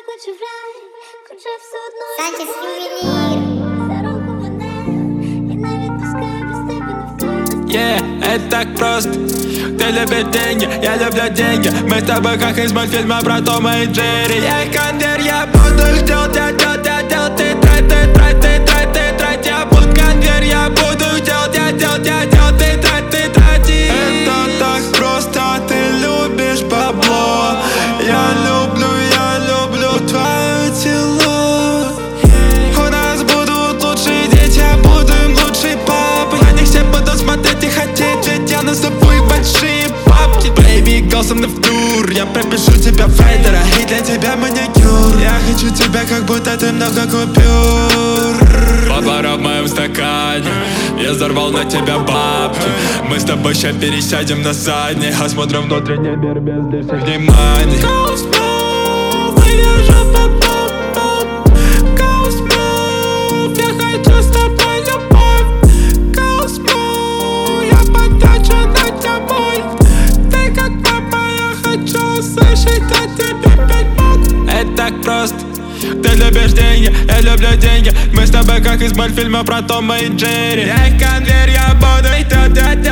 Санчес ювелир. Это так просто. Ты любишь деньги, я люблю деньги. Мы с тобой как из мультфильма про Тома и Джерри. Я конвейер, я буду делать, ты трать. Я буду конвейер, я буду делать, ты трати. Это так просто, ты любишь бабло. Я люблю твое тело. У нас будут лучшие дети, я буду им лучший папой. На них все будут смотреть и хотеть, ведь я назову большие бабки. Baby, girl, со мной в тур. Я пропишу тебя в райдера, и для тебя маникюр. Я хочу тебя, как будто ты много купюр. Папара в моем стакане, я взорвал на тебя бабки. Мы с тобой ща пересядем на задний, осмотрим внутренний мир без лишних вниманий. Go smooth, выдержу по бомбам. Go smooth, я хочу с тобой любовь. Go smooth, я потрачу на тебя мой. Ты как мама, я хочу слышать от тебя 5 бок. Это так просто. Ты любишь деньги, я люблю деньги. Мы с тобой как из мультфильма про Тома и Джерри. Я их конвейер, я буду